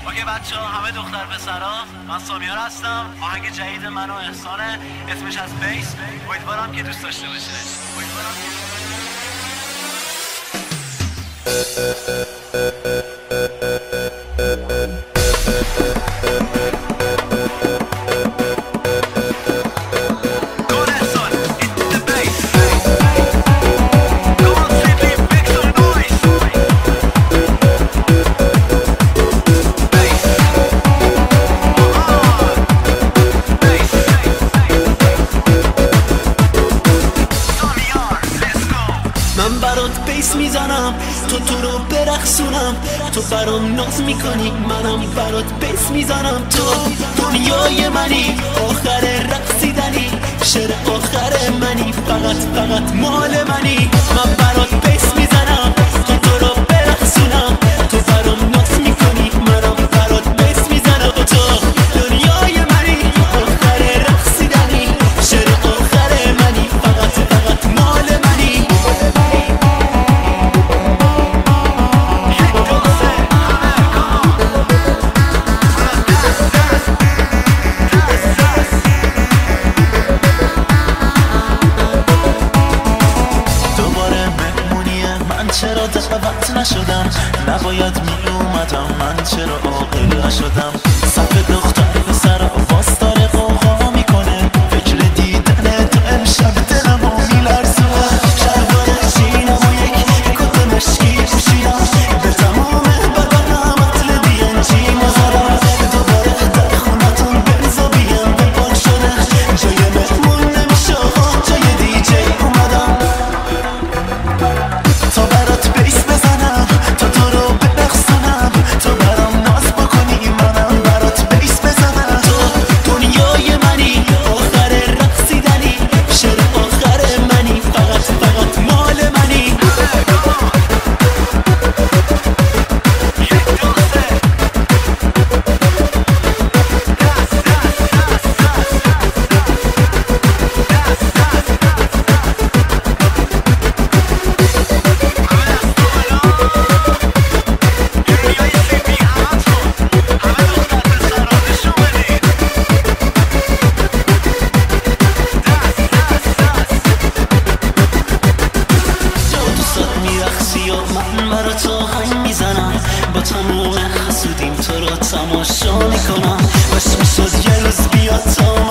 اوکی بچه ها، همه دختر پسرا، من سامیار هستم. آهنگ جدید من و احسانه، اسمش از بیس. امیدوارم که دوست داشته باشید. من برات بیس میزنم، تو رو برقصونم، تو برام ناز میکنی، منم برات بیس میزنم. تو دنیای منی، آخر رقصیدنی، شعر آخر منی، فقط مال منی. من برات بیس میزنم، تو رو برقصونم، تو برام ناز میکنی، منم برات بیس میزنم. تو دنیای منی، آخر رقصیدنی، شعر آخر منی، فقط مال منی. چرا دعوت نشدم، نباید می اومدم، من چرا عاقل نشدم. صف دختر پسر واسطاره قوقا میکنه، فکر دیدن تو امشب دلمو میلرزونه. شلوار جینم و یک کت مشکی پوشیدم، به تمام بدنم عطر DNG مزارم. دوباره در خونتون بنزا بیم بپان شده، جای مهمون نمیشه جای دیجی اومدم. تا برات بیس بزنم، تو رو برقصونم، تو برام ناز بکنی، منم برات بیس بزنم. تو دنیای منی، آخر رقصیدنی، شعر آخر منی، فقط مال منی. من برا تو هم میزنم، با تموم حسودیم تو رو تماشا میکنم. باش میشد یه روز بیاد تا